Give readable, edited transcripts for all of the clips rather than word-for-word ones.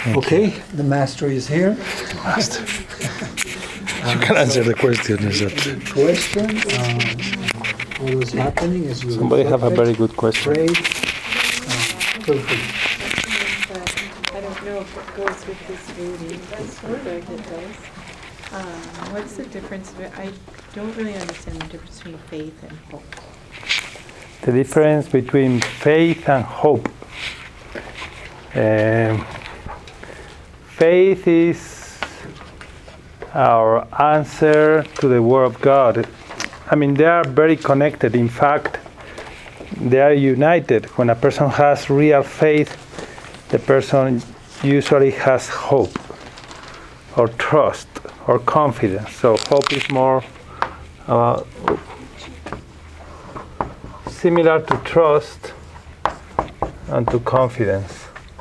Okay, the master is here. Master. You can answer the question. Is that the question? What was happening is you somebody have a very good question? prayed. Perfect. I don't know if it goes with this reading. That's sort of it does. What's the difference? I don't really understand the difference between faith and hope. The difference between faith and hope. Faith is our answer to the Word of God. I mean, they are very connected. In fact, they are united. When a person has real faith, the person usually has hope or trust or confidence. So hope is more similar to trust and to confidence.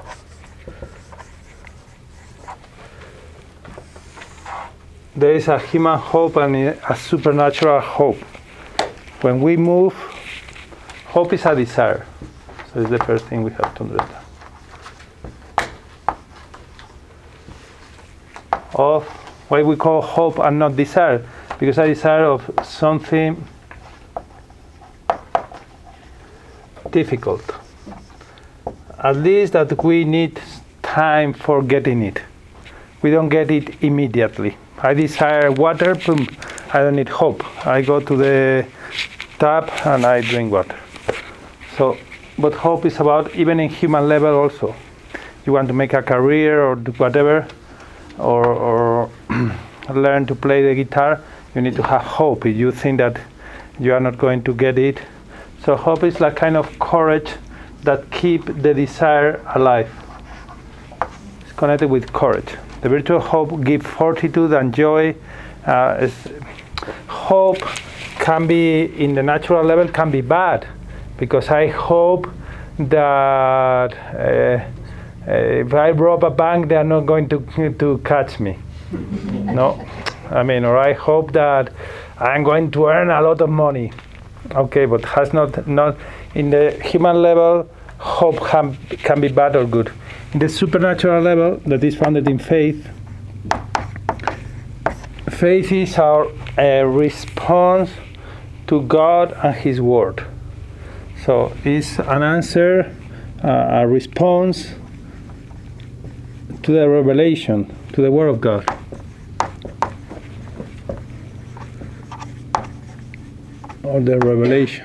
There is a human hope and a supernatural hope. When we move, hope is a desire. So it's the first thing we have to understand. Of what we call hope and not desire, because a desire of something difficult. At least that we need time for getting it. We don't get it immediately. I desire water, boom, I don't need hope. I go to the tap and I drink water. So, but hope is about, even in human level also. You want to make a career or do whatever, or learn to play the guitar, you need to have hope. If you think that you are not going to get it. So hope is like kind of courage that keep the desire alive. It's connected with courage. The virtue of hope gives fortitude and joy. Hope can be, in the natural level, can be bad, because I hope that if I rob a bank, they are not going to catch me. No, I mean, or I hope that I'm going to earn a lot of money. Okay, but has not in the human level, hope can be bad or good. In the supernatural level, that is founded in faith, faith is our response to God and His Word. So it's an answer, a response to the revelation, to the Word of God. Or the revelation.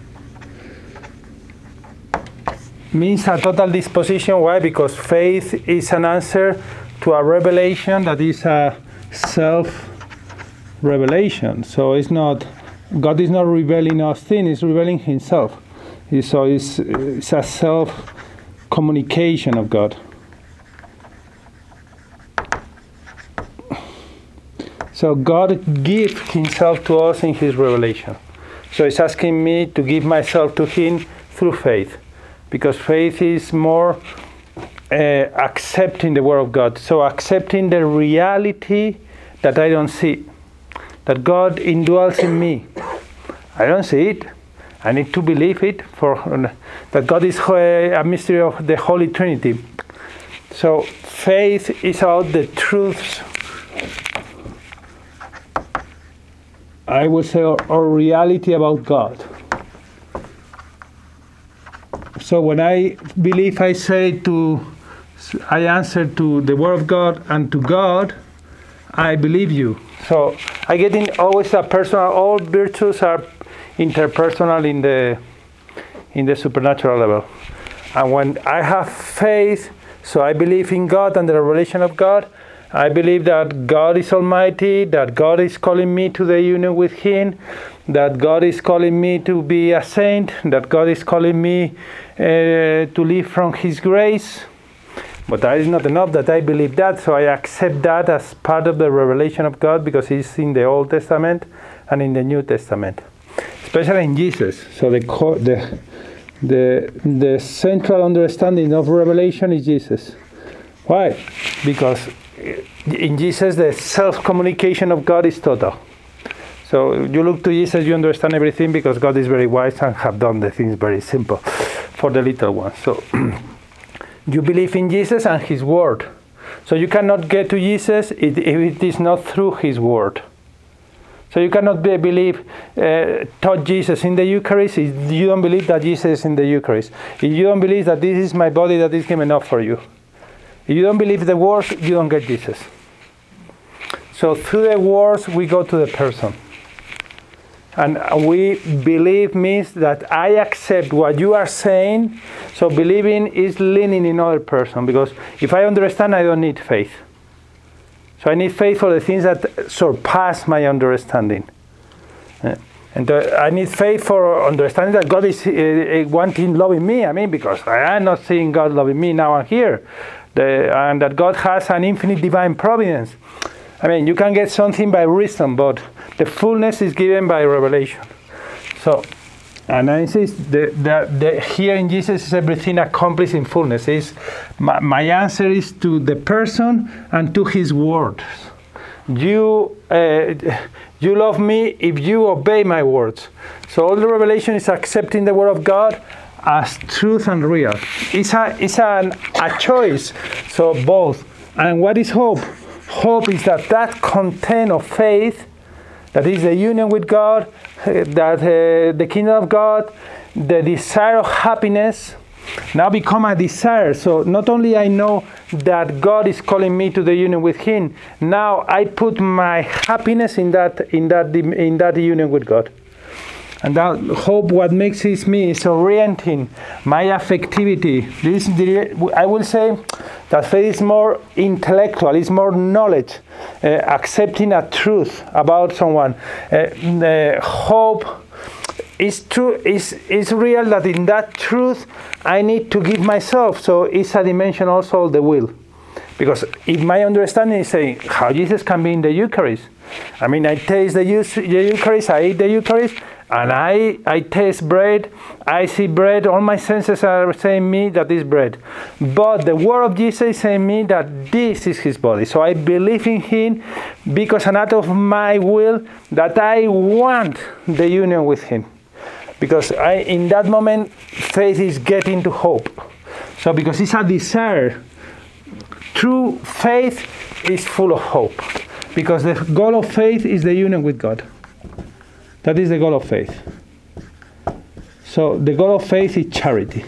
Means a total disposition. Why? Because faith is an answer to a revelation that is a self-revelation. So it's not, God is not revealing us things, He's revealing Himself. So it's a self-communication of God. So God gives Himself to us in His revelation. So it's asking me to give myself to Him through faith. Because faith is more accepting the Word of God. So accepting the reality that I don't see. That God indwells in me. I don't see it. I need to believe it. That God is a mystery of the Holy Trinity. So faith is about the truths, I would say, or reality about God. So when I believe, I answer to the Word of God and to God, I believe you. So I get in always a personal, all virtues are interpersonal in the supernatural level. And when I have faith, so I believe in God and the revelation of God, I believe that God is almighty, that God is calling me to the union with Him, that God is calling me to be a saint, that God is calling me to live from His grace. But that is not enough that I believe that, so I accept that as part of the revelation of God, because it's in the Old Testament and in the New Testament, especially in Jesus. So the central understanding of revelation is Jesus. Why? Because in Jesus, the self-communication of God is total. So you look to Jesus, you understand everything, because God is very wise and have done the things very simple for the little ones. So you believe in Jesus and His Word. So you cannot get to Jesus if it is not through his word. So you cannot taught Jesus in the Eucharist if you don't believe that Jesus is in the Eucharist. If you don't believe that this is my body that is given up for you. If you don't believe the words, you don't get Jesus. So through the words, we go to the person. And we believe means that I accept what you are saying. So believing is leaning in other person. Because if I understand, I don't need faith. So I need faith for the things that surpass my understanding. And I need faith for understanding that God is wanting, loving me. I mean, because I am not seeing God loving me now and here. And that God has an infinite divine providence. I mean, you can get something by wisdom, but the fullness is given by revelation. So, and I insist, here in Jesus is everything accomplished in fullness. My answer is to the person and to his words. You love me if you obey my words. So all the revelation is accepting the word of God as truth and real. It's a choice. So both. And what is hope? Hope is that content of faith, that is the union with God, that the kingdom of God, the desire of happiness, now become a desire. So not only I know that God is calling me to the union with Him, now I put my happiness in that union with God. And that hope, what makes it me, is orienting my affectivity. I will say that faith is more intellectual, it's more knowledge, accepting a truth about someone. Hope is true, is real, that in that truth I need to give myself. So it's a dimension also of the will. Because if my understanding is saying how Jesus can be in the Eucharist, I mean, I taste the Eucharist, I eat the Eucharist, and I taste bread, I see bread, all my senses are saying me that is bread. But the word of Jesus is saying me that this is his body. So I believe in him because an act of my will that I want the union with him. Because in that moment, faith is getting to hope. So because it's a desire, true faith is full of hope. Because the goal of faith is the union with God. That is the goal of faith. So the goal of faith is charity.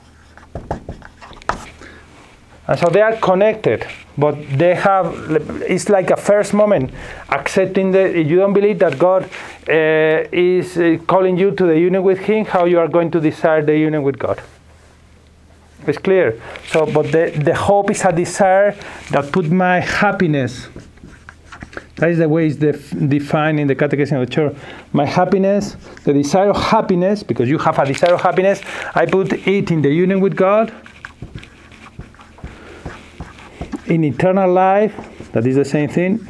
And so they are connected, but it's like a first moment, accepting that you don't believe that God is calling you to the union with him, how you are going to desire the union with God. It's clear. So, but the hope is a desire that put my happiness. That is the way it's defined in the Catechism of the Church. My happiness, the desire of happiness, because you have a desire of happiness, I put it in the union with God, in eternal life, that is the same thing,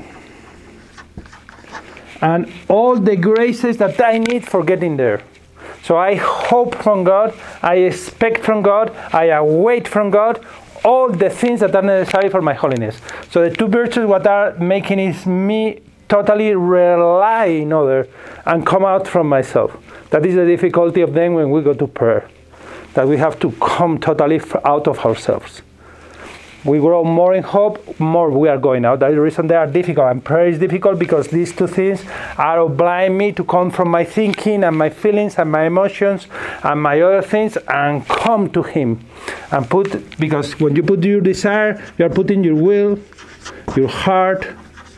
and all the graces that I need for getting there. So I hope from God, I expect from God, I await from God, all the things that are necessary for my holiness. So the two virtues, what are making is me totally rely in other and come out from myself. That is the difficulty of them when we go to prayer. That we have to come totally out of ourselves. We grow more in hope, more we are going out. That is the reason they are difficult. And prayer is difficult because these two things are obliging me to come from my thinking and my feelings and my emotions and my other things and come to him. And because when you put your desire, you are putting your will, your heart,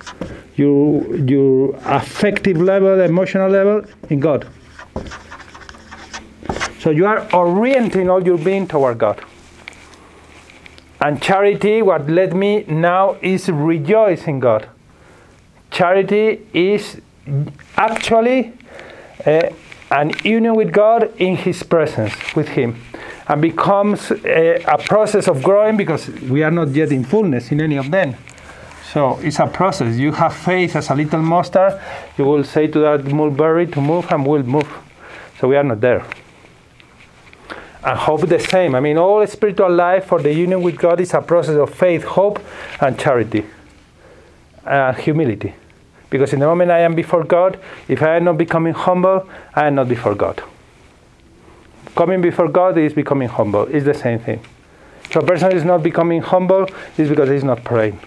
your affective level, emotional level in God. So you are orienting all your being toward God. And charity, what led me now, is rejoice in God. Charity is actually an union with God in his presence, with him. And becomes a process of growing because we are not yet in fullness in any of them. So it's a process. You have faith as a little mustard. You will say to that mulberry to move and will move. So we are not there. And hope the same. I mean, all spiritual life for the union with God is a process of faith, hope, and charity. Humility. Because in the moment I am before God, if I am not becoming humble, I am not before God. Coming before God is becoming humble. It's the same thing. So a person is not becoming humble is because he's not praying.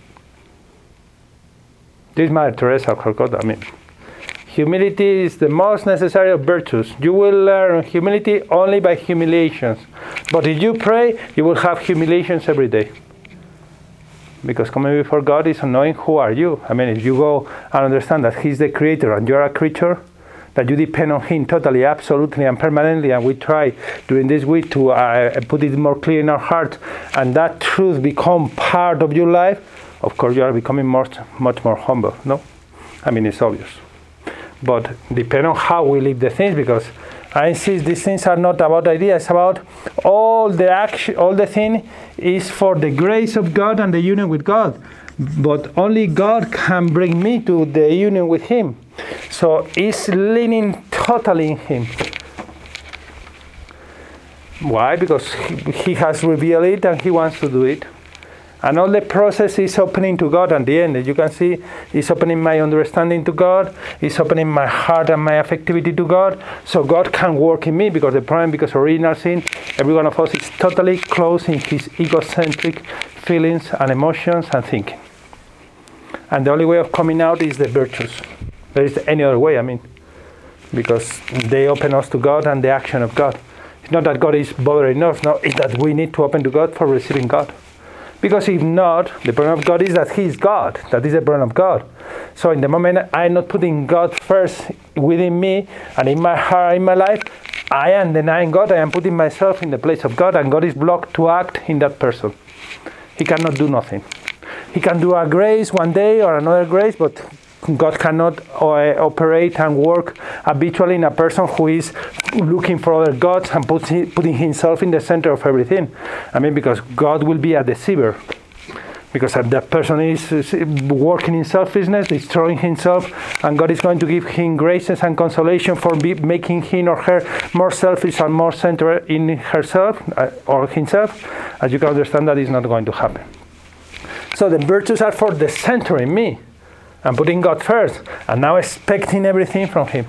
This is Mother Teresa of Calcutta. I mean, humility is the most necessary of virtues. You will learn humility only by humiliations. But if you pray, you will have humiliations every day. Because coming before God is knowing who are you. I mean, if you go and understand that He's the Creator and you're a creature, that you depend on Him totally, absolutely, and permanently, and we try during this week to put it more clear in our heart, and that truth become part of your life, of course you are becoming much more humble, no? I mean, it's obvious. But depend on how we live the things, because I insist these things are not about ideas, it's about all the action, all the thing is for the grace of God and the union with God. But only God can bring me to the union with Him. So it's leaning totally in Him. Why? Because He has revealed it and He wants to do it. And all the process is opening to God at the end. As you can see, it's opening my understanding to God. It's opening my heart and my affectivity to God. So God can work in me, because the problem, because original sin, every one of us is totally closed in his egocentric feelings and emotions and thinking. And the only way of coming out is the virtues. There is any other way, I mean, because they open us to God and the action of God. It's not that God is bothering us, no, it's that we need to open to God for receiving God. Because if not, the problem of God is that He is God. That is the problem of God. So in the moment I'm not putting God first within me and in my heart, in my life, I am denying God. I am putting myself in the place of God, and God is blocked to act in that person. He cannot do nothing. He can do a grace one day or another grace, but God cannot operate and work habitually in a person who is looking for other gods and putting himself in the center of everything. I mean, because God will be a deceiver. Because that person is working in selfishness, destroying himself, and God is going to give him graces and consolation for making him or her more selfish and more centered in herself or himself. As you can understand, that is not going to happen. So the virtues are for the center in me. I'm putting God first, and now expecting everything from Him.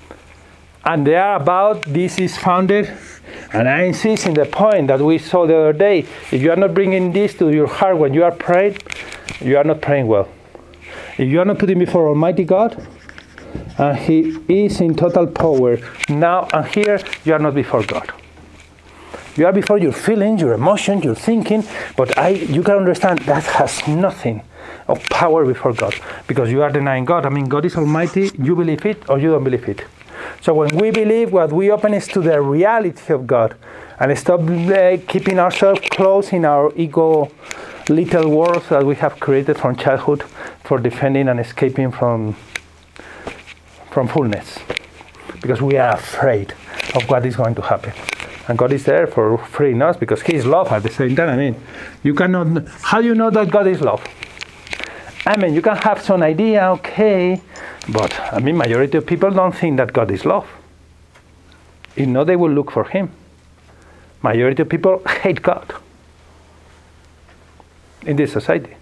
And they are about, this is founded, and I insist in the point that we saw the other day. If you are not bringing this to your heart when you are praying, you are not praying well. If you are not putting before Almighty God, and He is in total power now and here, you are not before God. You are before your feelings, your emotions, your thinking, but you can understand that has nothing of power before God, because you are denying God. I mean, God is Almighty, you believe it or you don't believe it. So when we believe, what we open is to the reality of God, and stop keeping ourselves close in our ego little worlds that we have created from childhood for defending and escaping from fullness, because we are afraid of what is going to happen. And God is there for freeing us, because He is love at the same time. I mean, you cannot, how do you know that God is love? I mean, you can have some idea, okay, but I mean, majority of people don't think that God is love. If not, they will look for Him. Majority of people hate God in this society.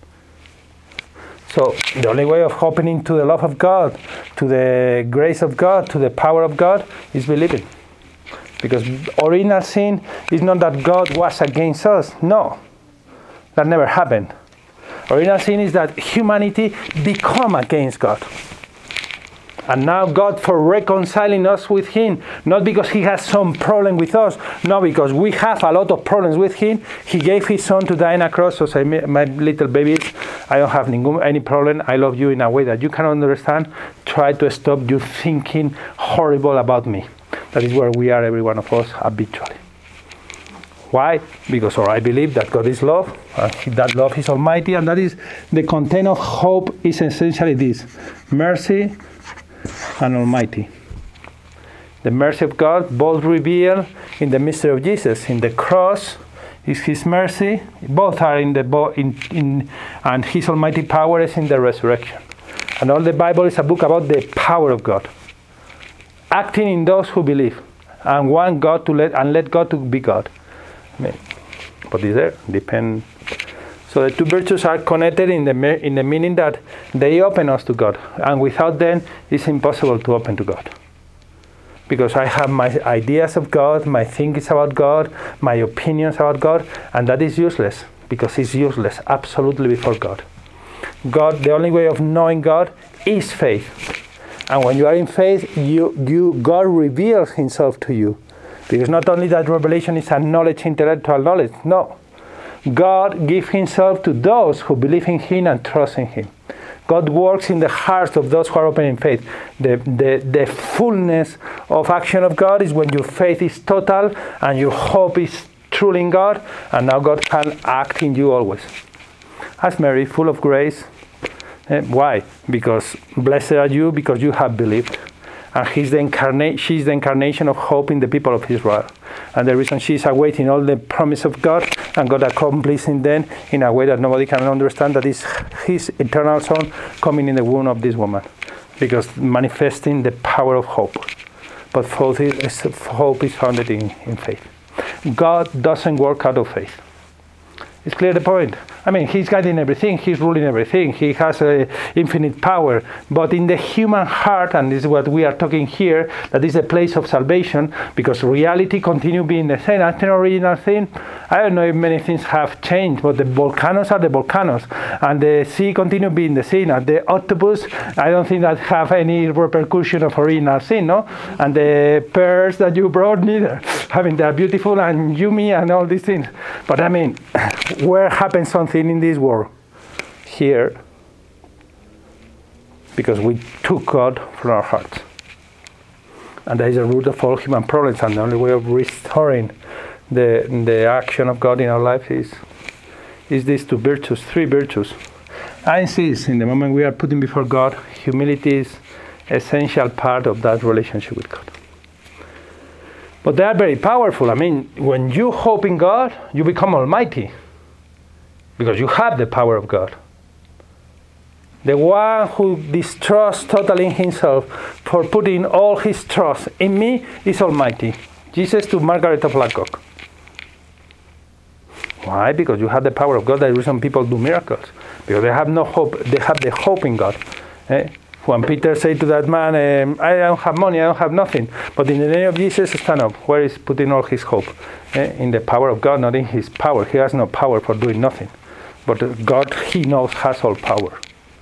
So the only way of opening to the love of God, to the grace of God, to the power of God, is believing. Because original sin is not that God was against us. No, that never happened. Original sin is that humanity become against God. And now God, for reconciling us with Him, not because He has some problem with us, no, because we have a lot of problems with Him, He gave His Son to die on a cross. So say, my little babies, I don't have any problem. I love you in a way that you can understand. Try to stop you thinking horrible about me. That is where we are, every one of us, habitually. Why? Because I believe that God is love, that love is Almighty, and that is the content of hope is essentially this: mercy and Almighty. The mercy of God, both revealed in the mystery of Jesus. In the cross is His mercy, both are and His Almighty power is in the resurrection. And all the Bible is a book about the power of God, acting in those who believe and want God to let God to be God. I mean, but is there? Depend. So the two virtues are connected in the meaning that they open us to God, and without them, it's impossible to open to God. because I have my ideas of God, my thinkings about God, my opinions about God, and that is useless, because it's useless absolutely before God. God, the only way of knowing God is faith. And when you are in faith, God reveals himself to you. Because not only that revelation is a knowledge, intellectual knowledge, no. God gives himself to those who believe in him and trust in him. God works in the hearts of those who are open in faith. The fullness of action of God is when your faith is total and your hope is truly in God, and now God can act in you always. As Mary, full of grace. Why? Because blessed are you because you have believed. And she's the incarnation of hope in the people of Israel. And the reason she's awaiting all the promise of God, and God accomplishing them in a way that nobody can understand, that is his eternal Son coming in the womb of this woman. Because manifesting the power of hope. But hope is founded in faith. God doesn't work out of faith. It's clear the point. I mean, he's guiding everything, he's ruling everything, he has infinite power. But in the human heart, and this is what we are talking here, that is the place of salvation, because reality continues being the same. That's the original thing. I don't know if many things have changed, but the volcanoes are the volcanoes, and the sea continues being the sea. And the octopus, I don't think that have any repercussion of original sin, no? And the pearls that you brought, neither. I mean, they're beautiful and yummy and all these things. But I mean, where happens something in this world? Here. Because we took God from our hearts. And that is the root of all human problems, and the only way of restoring the action of God in our life is these two virtues, three virtues. I insist, in the moment we are putting before God, humility is an essential part of that relationship with God. But they are very powerful. I mean, when you hope in God, you become almighty. Because you have the power of God. The one who distrusts totally in himself for putting all his trust in me is almighty. Jesus to Margaret of Alacoque. Why? Because you have the power of God. That's the reason people do miracles. Because they have no hope. They have the hope in God. When Peter said to that man, I don't have money, I don't have nothing. But in the name of Jesus, stand up. Where is putting all his hope? In the power of God, not in his power. He has no power for doing nothing. But God, he knows, has all power.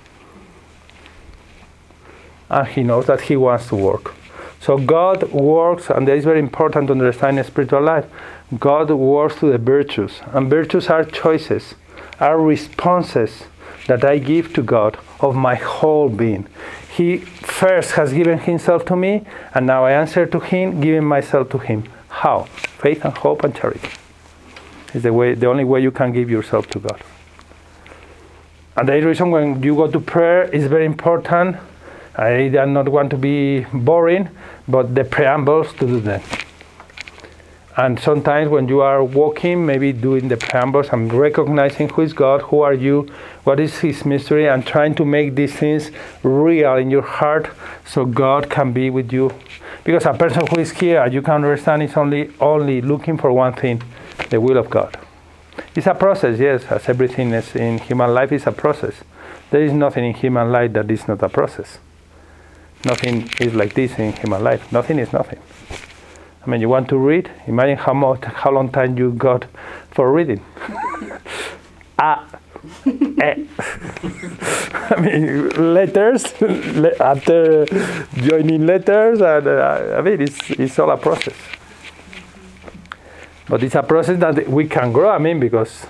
And he knows that he wants to work. So God works, and that is very important to understand in spiritual life. God works through the virtues. And virtues are choices, are responses that I give to God of my whole being. He first has given himself to me, and now I answer to him, giving myself to him. How? Faith and hope and charity. Is the only way you can give yourself to God. And the reason when you go to prayer is very important. I do not want to be boring, but the preambles to do that. And sometimes when you are walking, maybe doing the preambles and recognizing who is God, who are you, what is his mystery, and trying to make these things real in your heart so God can be with you. Because a person who is here, as you can understand, is only looking for one thing, the will of God. It's a process, yes, as everything is in human life is a process. There is nothing in human life that is not a process. Nothing is like this in human life. Nothing is nothing. I mean, you want to read? Imagine how long time you got for reading. I mean, letters, after joining letters, and I mean, it's all a process. But it's a process that we can grow, I mean, because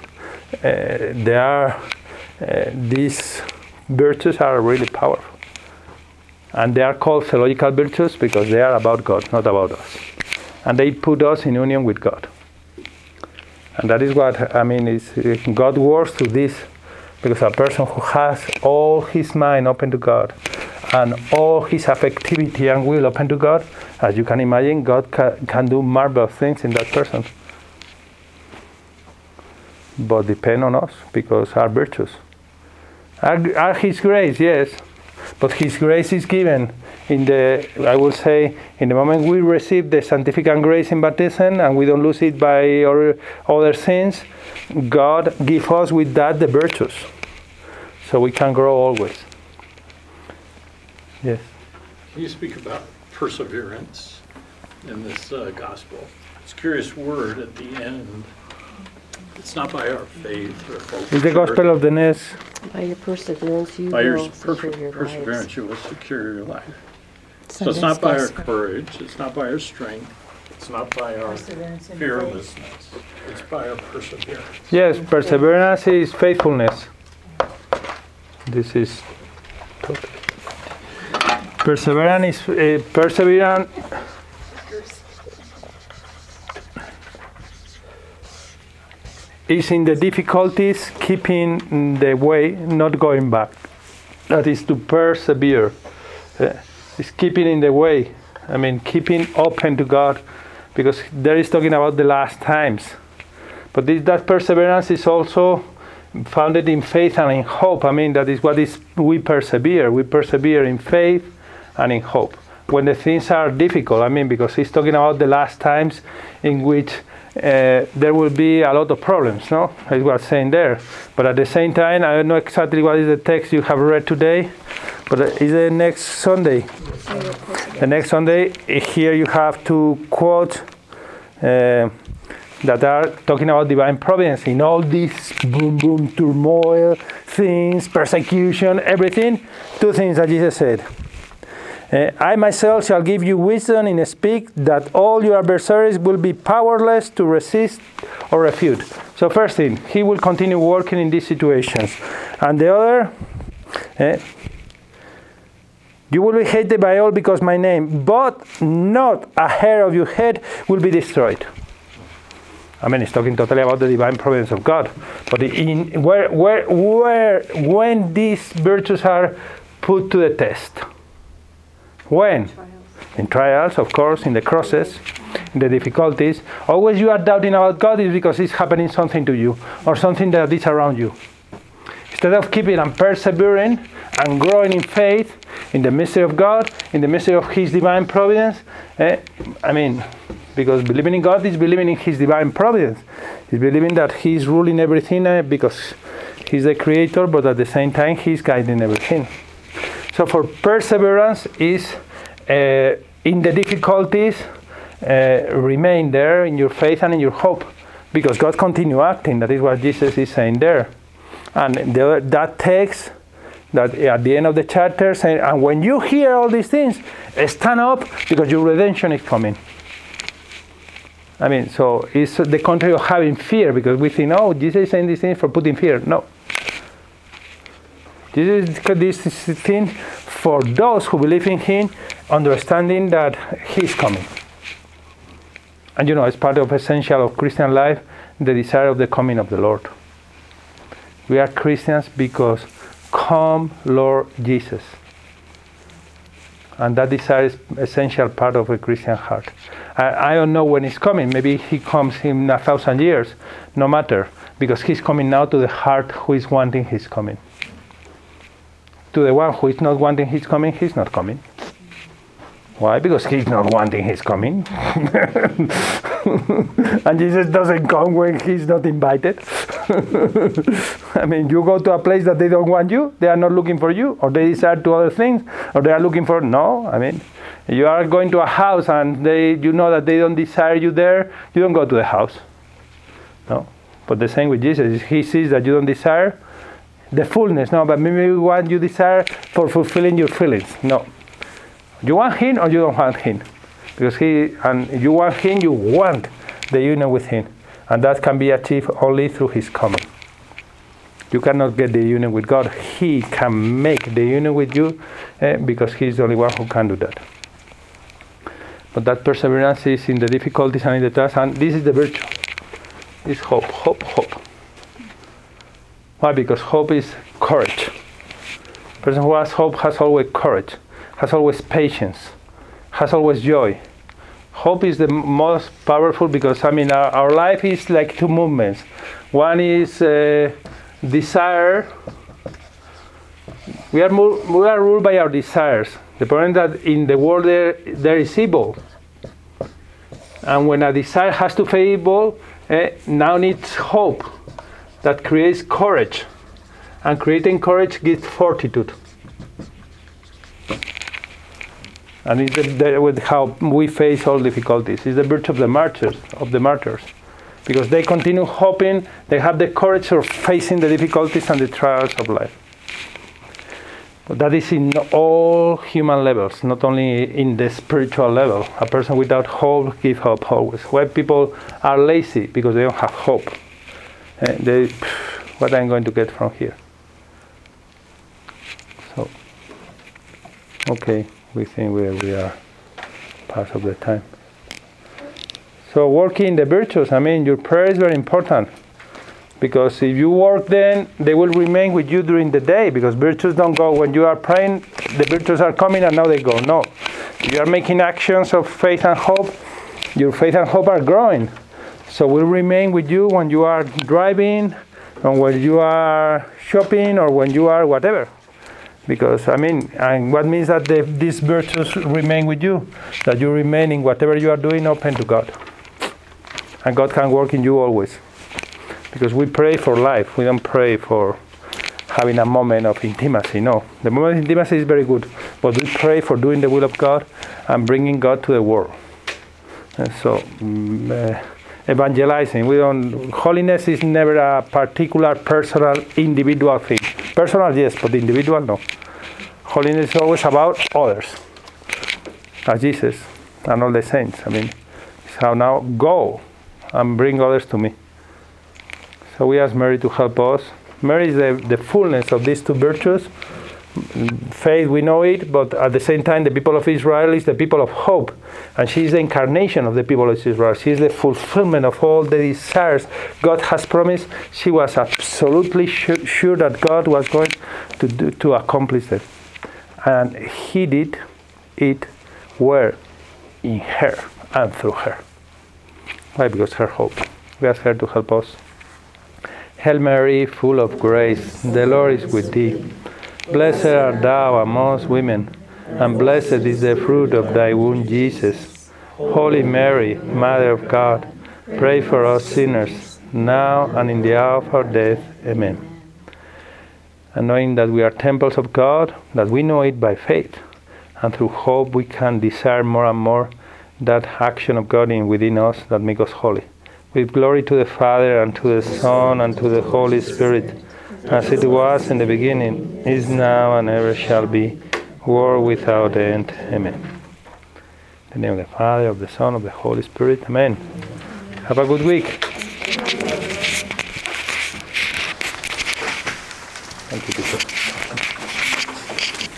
these virtues are really powerful. And they are called theological virtues because they are about God, not about us. And they put us in union with God. And that is what, I mean, God works through this, because a person who has all his mind open to God and all his affectivity and will open to God, as you can imagine, God can do marvelous things in that person. But depend on us, because our virtues are his grace, yes. But his grace is given in I will say, in the moment we receive the sanctificant grace in baptism and we don't lose it by other sins, God gives us with that the virtues. So we can grow always. Yes. Can you speak about perseverance? in this gospel. It's a curious word at the end. It's not by our faith or hope. In the Gospel of the Ness, By your perseverance, you By your will secure your perseverance, lives. you will secure your life. So it's not by our courage. It's not by our strength. It's not by our Perseverance and fearlessness. It's by our perseverance. yes, perseverance is faithfulness. This is totally. Perseverance is perseverance. Is in the difficulties, keeping the way, not going back. That is to persevere. It's keeping in the way. I mean, keeping open to God, because there is talking about the last times. But that perseverance is also founded in faith and in hope. I mean, that is what is we persevere. We persevere in faith and in hope. When the things are difficult, I mean, because he's talking about the last times in which there will be a lot of problems, no? Is what saying there. But at the same time, I don't know exactly what is the text you have read today, but it's the next Sunday. The next Sunday, here you have to quote that are talking about divine providence in all this boom, boom, turmoil, things, persecution, everything. Two things that Jesus said. I myself shall give you wisdom in speak, that all your adversaries will be powerless to resist or refute. So first thing, he will continue working in these situations. And the other, you will be hated by all because my name, but not a hair of your head will be destroyed. I mean, it's talking totally about the divine providence of God. But when these virtues are put to the test? When? In trials, of course, in the crosses, in the difficulties. Always you are doubting about God is because it's happening something to you or something that is around you. Instead of keeping and persevering and growing in faith, in the mystery of God, in the mystery of His divine providence, because believing in God is believing in His divine providence. It's believing that He's ruling everything because He's the Creator, but at the same time He's guiding everything. So for perseverance is in the difficulties, remain there in your faith and in your hope, because God continue acting. That is what Jesus is saying there. And that text that at the end of the chapter saying, and when you hear all these things, stand up because your redemption is coming. I mean, so it's the contrary of having fear, because we think, oh, Jesus is saying these things for putting fear. No. This is the thing for those who believe in Him, understanding that He's coming. And it's part of essential of Christian life, the desire of the coming of the Lord. We are Christians because come Lord Jesus. And that desire is essential part of a Christian heart. I don't know when He's coming. Maybe He comes in 1,000 years. No matter. Because He's coming now to the heart who is wanting His coming. To the one who is not wanting His coming, He's not coming. Why? Because He's not wanting His coming. And Jesus doesn't come when He's not invited. I mean, you go to a place that they don't want you, they are not looking for you, or they desire to other things, or they are looking for, no, I mean, you are going to a house and you know that they don't desire you there, you don't go to the house. No. But the same with Jesus, He sees that you don't desire the fullness, no, but maybe what you desire for fulfilling your feelings. No. You want Him or you don't want Him? Because you want Him, you want the union with Him. And that can be achieved only through His coming. You cannot get the union with God. He can make the union with you because He is the only one who can do that. But that perseverance is in the difficulties and in the task, and this is the virtue. It's hope, hope, hope. Why? Because hope is courage. The person who has hope has always courage, has always patience, has always joy. Hope is the most powerful because, our life is like two movements. One is desire. We are ruled by our desires. The problem is that in the world there is evil. And when a desire has to face evil, now needs hope that creates courage. And creating courage gives fortitude. And it's with how we face all difficulties. It's the virtue of the martyrs, because they continue hoping, they have the courage of facing the difficulties and the trials of life. But that is in all human levels, not only in the spiritual level. A person without hope gives hope always. Why people are lazy? Because they don't have hope. What I'm going to get from here? So, okay, we think we are part of the time. So working the virtues, your prayer is very important. Because if you work then, they will remain with you during the day, because virtues don't go when you are praying, the virtues are coming and now they go. No. If you are making actions of faith and hope, your faith and hope are growing. So will remain with you when you are driving, or when you are shopping, or when you are whatever. Because, and what means that these virtues remain with you? That you remain in whatever you are doing open to God. And God can work in you always. Because we pray for life. We don't pray for having a moment of intimacy. No. The moment of intimacy is very good. But we pray for doing the will of God and bringing God to the world. And so, evangelizing. Holiness is never a particular, personal, individual thing. Personal, yes, but individual, no. Holiness is always about others. As Jesus and all the saints. It's how now go and bring others to me. So we ask Mary to help us. Mary is the fullness of these two virtues. Faith, we know it, but at the same time, the people of Israel is the people of hope. And she is the incarnation of the people of Israel. She is the fulfillment of all the desires God has promised. She was absolutely sure that God was going to accomplish it. And he did it where? In her and through her. Why? Because her hope. We ask her to help us. Hail Mary, full of grace, the Lord is with thee. Blessed art thou amongst women, and blessed is the fruit of thy womb, Jesus. Holy Mary, Mother of God, pray for us sinners, now and in the hour of our death. Amen. And knowing that we are temples of God, that we know it by faith, and through hope we can desire more and more that action of God within us that makes us holy. With glory to the Father, and to the Son, and to the Holy Spirit, as it was in the beginning, is now, and ever shall be, world without end. Amen. In the name of the Father, of the Son, of the Holy Spirit. Amen. Have a good week.